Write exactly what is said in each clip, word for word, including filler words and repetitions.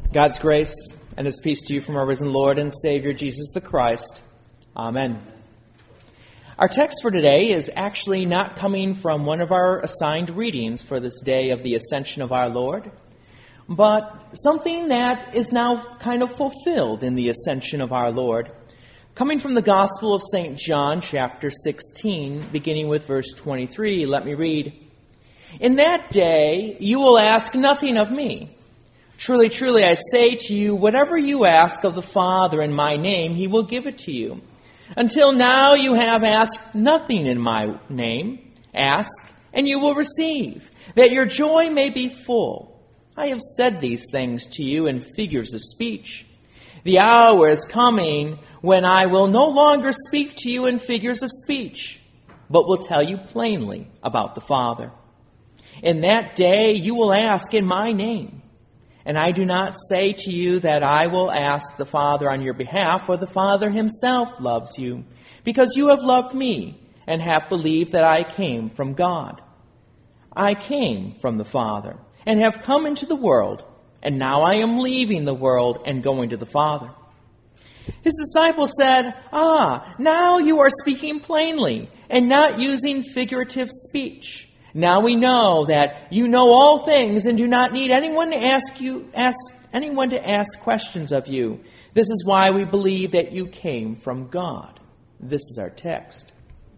God's grace and His peace to you from our risen Lord and Savior, Jesus the Christ. Amen. Our text for today is actually not coming from one of our assigned readings for this day of the Ascension of our Lord, but something that is now kind of fulfilled in the Ascension of our Lord, coming from the Gospel of Saint John, chapter sixteen, beginning with verse twenty-three. Let me read. In that day you will ask nothing of me. Truly, truly, I say to you, whatever you ask of the Father in my name, He will give it to you. Until now you have asked nothing in my name. Ask, and you will receive, that your joy may be full. I have said these things to you in figures of speech. The hour is coming when I will no longer speak to you in figures of speech, but will tell you plainly about the Father. In that day you will ask in my name. And I do not say to you that I will ask the Father on your behalf, for the Father Himself loves you, because you have loved me and have believed that I came from God. I came from the Father and have come into the world, and now I am leaving the world and going to the Father. His disciples said, Ah, now you are speaking plainly and not using figurative speech. Now we know that you know all things and do not need anyone to ask you ask anyone to ask questions of you. This is why we believe that you came from God. This is our text.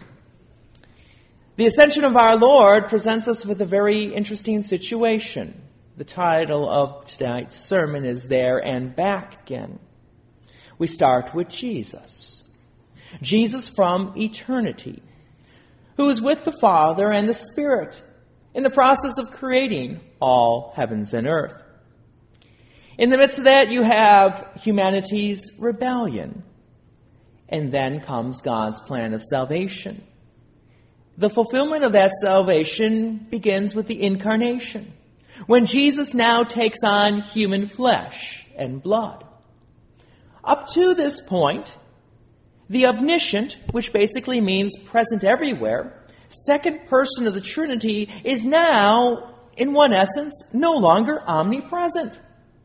The Ascension of our Lord presents us with a very interesting situation. The title of tonight's sermon is There and Back Again. We start with Jesus. Jesus from eternity, who is with the Father and the Spirit in the process of creating all heavens and earth. In the midst of that, you have humanity's rebellion. And then comes God's plan of salvation. The fulfillment of that salvation begins with the incarnation, when Jesus now takes on human flesh and blood. Up to this point, the omniscient, which basically means present everywhere, second person of the Trinity is now, in one essence, no longer omnipresent.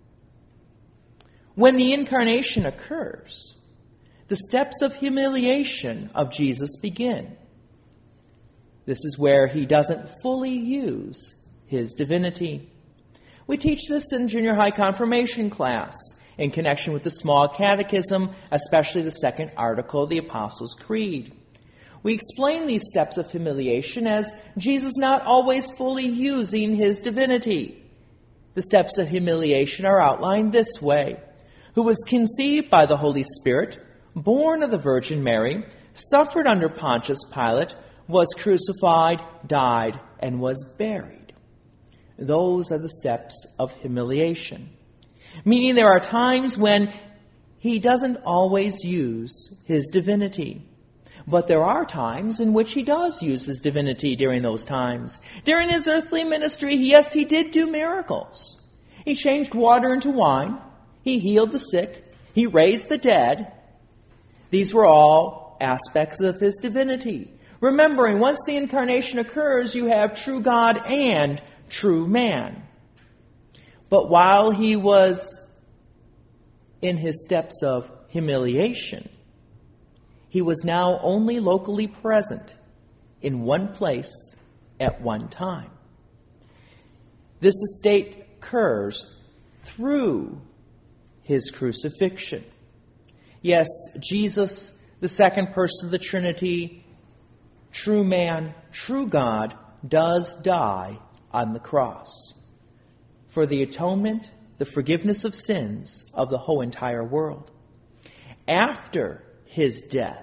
When the incarnation occurs, the steps of humiliation of Jesus begin. This is where He doesn't fully use His divinity. We teach this in junior high confirmation class, in connection with the small catechism, especially the second article of the Apostles' Creed. We explain these steps of humiliation as Jesus not always fully using His divinity. The steps of humiliation are outlined this way: who was conceived by the Holy Spirit, born of the Virgin Mary, suffered under Pontius Pilate, was crucified, died, and was buried. Those are the steps of humiliation. Meaning there are times when He doesn't always use His divinity. But there are times in which He does use His divinity during those times. During His earthly ministry, yes, He did do miracles. He changed water into wine. He healed the sick. He raised the dead. These were all aspects of His divinity. Remembering, once the incarnation occurs, you have true God and true man. But while He was in His steps of humiliation, He was now only locally present in one place at one time. This state occurs through His crucifixion. Yes, Jesus, the second person of the Trinity, true man, true God, does die on the cross for the atonement, the forgiveness of sins of the whole entire world. After His death,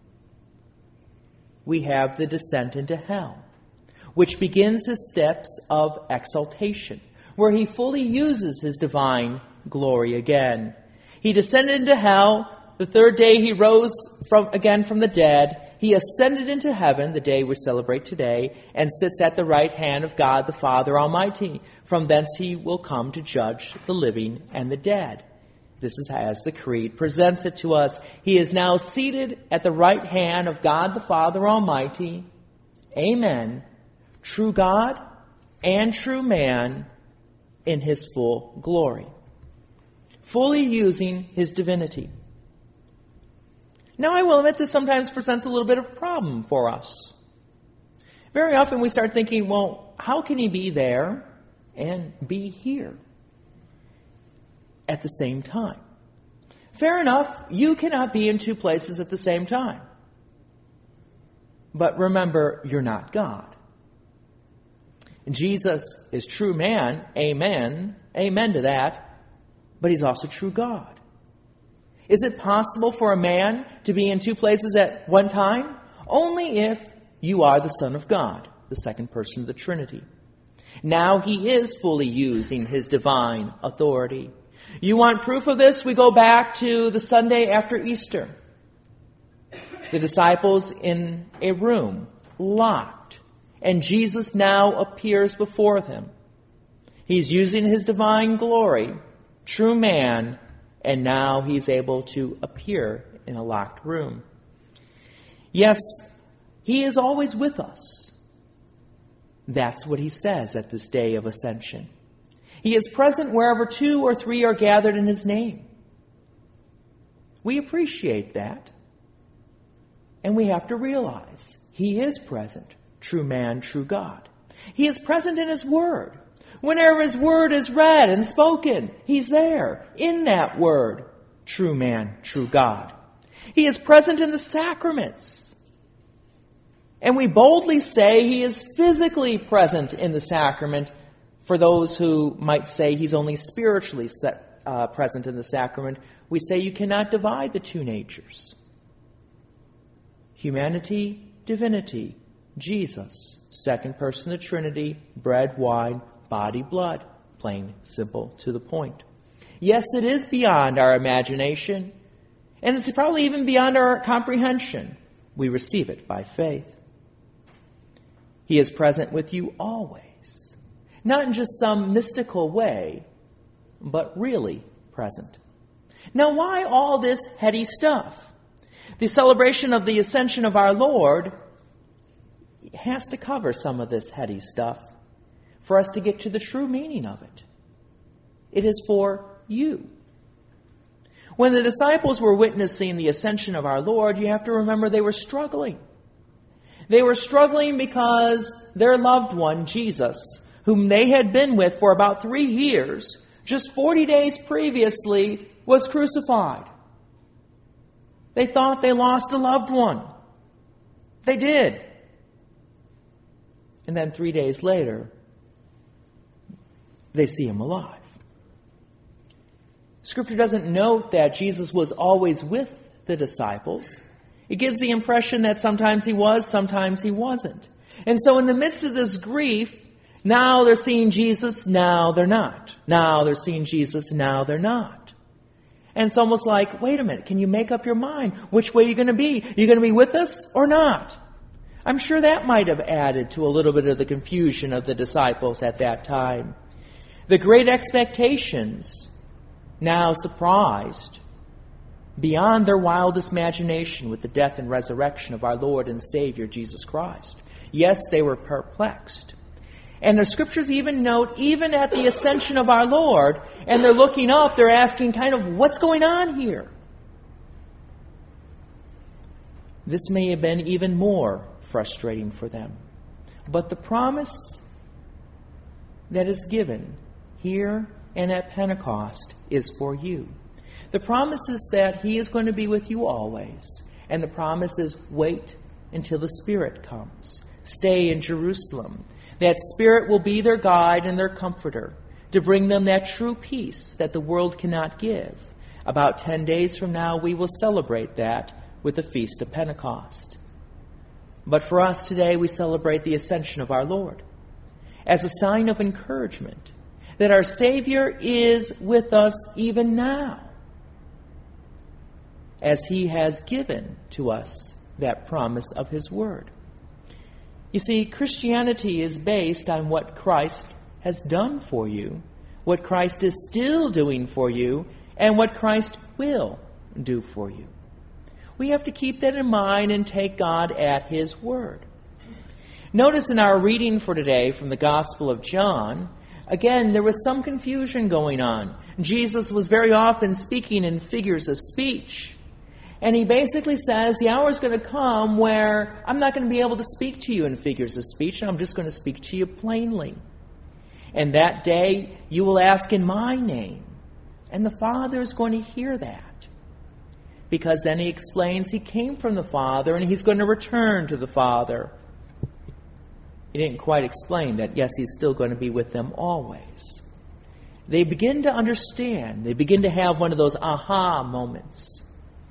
we have the descent into hell, which begins His steps of exaltation, where He fully uses His divine glory again. He descended into hell. The third day He rose from again from the dead. He ascended into heaven, the day we celebrate today, and sits at the right hand of God the Father Almighty. From thence He will come to judge the living and the dead. This is as the Creed presents it to us. He is now seated at the right hand of God the Father Almighty. Amen. True God and true man in His full glory. fully using his divinity. Now, I will admit this sometimes presents a little bit of a problem for us. Very often we start thinking, well, how can he be there and be here at the same time? Fair enough, you cannot be in two places at the same time. But remember, you're not God. Jesus is true man, amen, amen to that, but he's also true God. Is it possible for a man to be in two places at one time? Only if you are the Son of God, the second person of the Trinity. Now he is fully using his divine authority. You want proof of this? We go back to the Sunday after Easter. The disciples in a room, locked, and Jesus now appears before them. He's using his divine glory, true man, and now he's able to appear in a locked room. Yes, he is always with us. That's what he says at this day of ascension. He is present wherever two or three are gathered in his name. We appreciate that. And we have to realize he is present, true man, true God. He is present in his word. Whenever his word is read and spoken, he's there in that word, true man, true God. He is present in the sacraments. And we boldly say he is physically present in the sacrament for those who might say he's only spiritually set, uh, present in the sacrament. We say you cannot divide the two natures. Humanity, divinity, Jesus, second person of the Trinity, bread, wine, body, blood, plain, simple, to the point. Yes, it is beyond our imagination, and it's probably even beyond our comprehension. We receive it by faith. He is present with you always, not in just some mystical way, but really present. Now, why all this heady stuff? The celebration of the ascension of our Lord has to cover some of this heady stuff for us to get to the true meaning of it. It is for you. When the disciples were witnessing the ascension of our Lord, you have to remember they were struggling. They were struggling because their loved one, Jesus, whom they had been with for about three years, just forty days previously, was crucified. They thought they lost a loved one. They did. And then three days later, they see him alive. Scripture doesn't note that Jesus was always with the disciples. It gives the impression that sometimes he was, sometimes he wasn't. And so in the midst of this grief, now they're seeing Jesus, now they're not. Now they're seeing Jesus, now they're not. And it's almost like, wait a minute, can you make up your mind? Which way are you going to be? Are you going to be with us or not? I'm sure that might have added to a little bit of the confusion of the disciples at that time. The great expectations, now surprised, beyond their wildest imagination with the death and resurrection of our Lord and Savior, Jesus Christ. Yes, they were perplexed. And the scriptures even note, even at the ascension of our Lord, and they're looking up, they're asking kind of, what's going on here? This may have been even more frustrating for them. But the promise that is given here and at Pentecost is for you. The promise is that he is going to be with you always. And the promise is wait until the Spirit comes. Stay in Jerusalem. That Spirit will be their guide and their comforter to bring them that true peace that the world cannot give. About ten days from now, we will celebrate that with the Feast of Pentecost. But for us today, we celebrate the ascension of our Lord as a sign of encouragement that our Savior is with us even now, as he has given to us that promise of his word. You see, Christianity is based on what Christ has done for you, what Christ is still doing for you, and what Christ will do for you. We have to keep that in mind and take God at his word. Notice in our reading for today from the Gospel of John, Again, there was some confusion going on. Jesus was very often speaking in figures of speech. And he basically says, the hour is going to come where I'm not going to be able to speak to you in figures of speech, and I'm just going to speak to you plainly. And that day, you will ask in my name. And the Father is going to hear that. Because then he explains he came from the Father, and he's going to return to the Father. He didn't quite explain that, yes, he's still going to be with them always. They begin to understand. They begin to have one of those aha moments.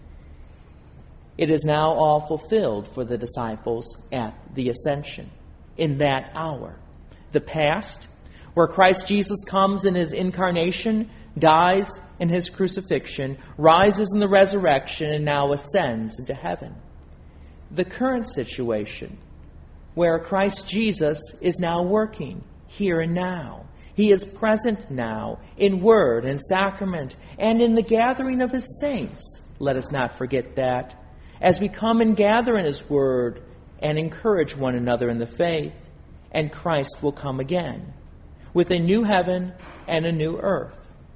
It is now all fulfilled for the disciples at the ascension, in that hour. The past, where Christ Jesus comes in his incarnation, dies in his crucifixion, rises in the resurrection, and now ascends into heaven. The current situation, where Christ Jesus is now working here and now. He is present now in word and sacrament and in the gathering of his saints. Let us not forget that. As we come and gather in his word and encourage one another in the faith, and Christ will come again with a new heaven and a new earth.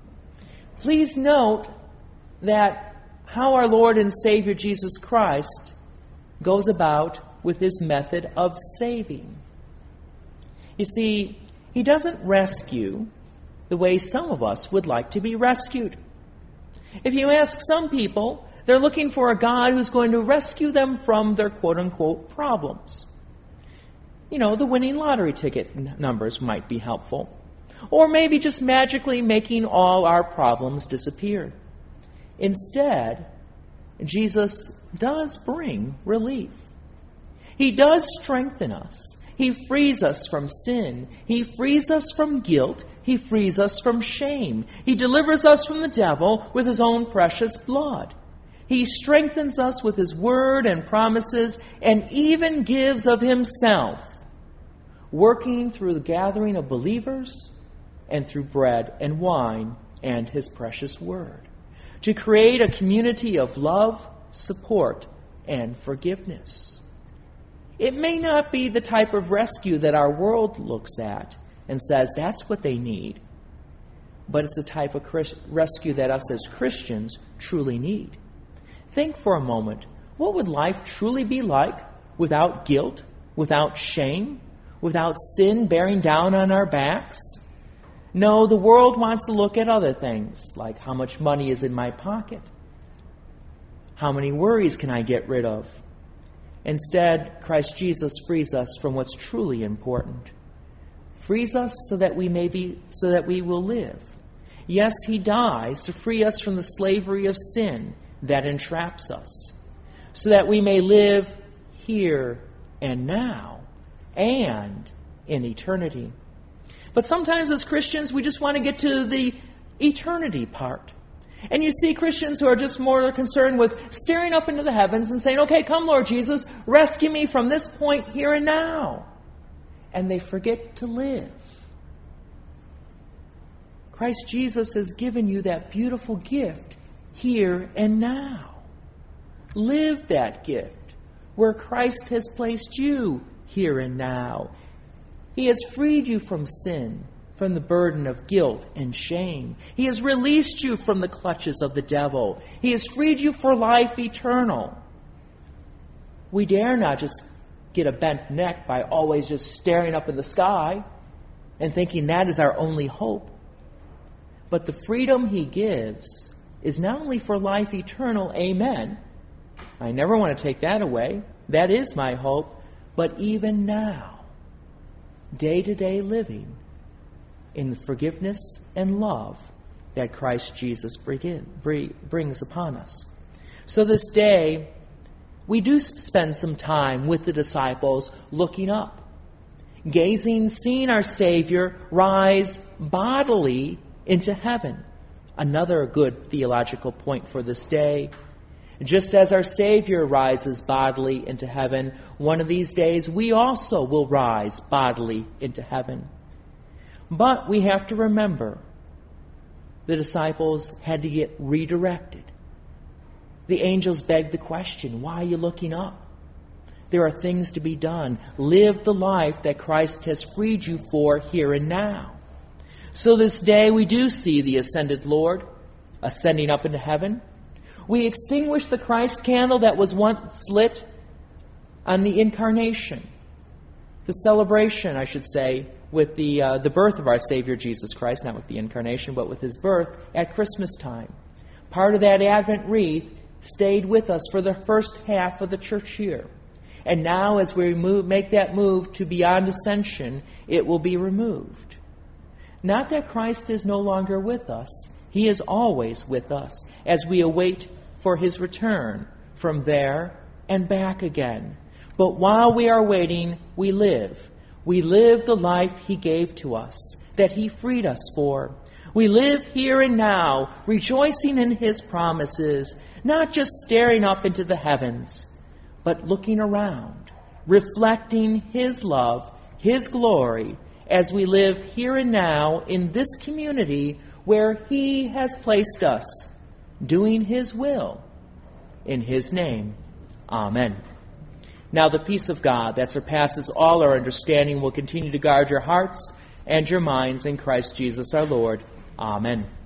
Please note that how our Lord and Savior Jesus Christ goes about with his method of saving. You see, he doesn't rescue the way some of us would like to be rescued. If you ask some people, they're looking for a God who's going to rescue them from their quote-unquote problems. You know, the winning lottery ticket n- numbers might be helpful. Or maybe just magically making all our problems disappear. Instead, Jesus does bring relief. He does strengthen us. He frees us from sin. He frees us from guilt. He frees us from shame. He delivers us from the devil with his own precious blood. He strengthens us with his word and promises, and even gives of himself, working through the gathering of believers and through bread and wine and his precious word, to create a community of love, support, and forgiveness. It may not be the type of rescue that our world looks at and says that's what they need, but it's a type of Chris- rescue that us as Christians truly need. Think for a moment, what would life truly be like without guilt, without shame, without sin bearing down on our backs? No, the world wants to look at other things, like how much money is in my pocket. How many worries can I get rid of? Instead, Christ Jesus frees us from what's truly important. Frees us so that we may be, so that we will live. Yes, he dies to free us from the slavery of sin that entraps us, so that we may live here and now and in eternity. But sometimes as Christians, we just want to get to the eternity part. And you see Christians who are just more concerned with staring up into the heavens and saying, okay, come Lord Jesus, rescue me from this point here and now. And they forget to live. Christ Jesus has given you that beautiful gift here and now. Live that gift where Christ has placed you here and now. He has freed you from sin, from the burden of guilt and shame. He has released you from the clutches of the devil. He has freed you for life eternal. We dare not just get a bent neck by always just staring up in the sky and thinking that is our only hope. But the freedom he gives is not only for life eternal, amen. I never want to take that away. That is my hope. But even now, day-to-day living in the forgiveness and love that Christ Jesus brings upon us. So this day, we do spend some time with the disciples looking up, gazing, seeing our Savior rise bodily into heaven. Another good theological point for this day. Just as our Savior rises bodily into heaven, one of these days we also will rise bodily into heaven. But we have to remember, the disciples had to get redirected. The angels begged the question, why are you looking up? There are things to be done. Live the life that Christ has freed you for here and now. So this day we do see the ascended Lord ascending up into heaven. We extinguish the Christ candle that was once lit on the incarnation, the celebration, I should say, with the uh, the birth of our Savior Jesus Christ, not with the incarnation, but with his birth at Christmas time. Part of that Advent wreath stayed with us for the first half of the church year. And now as we move, make that move to beyond ascension, it will be removed. Not that Christ is no longer with us. He is always with us as we await for his return from there and back again. But while we are waiting, we live. We live the life he gave to us, that he freed us for. We live here and now, rejoicing in his promises, not just staring up into the heavens, but looking around, reflecting his love, his glory, as we live here and now in this community where he has placed us, doing his will. In his name, amen. Now the peace of God that surpasses all our understanding will continue to guard your hearts and your minds in Christ Jesus our Lord. Amen.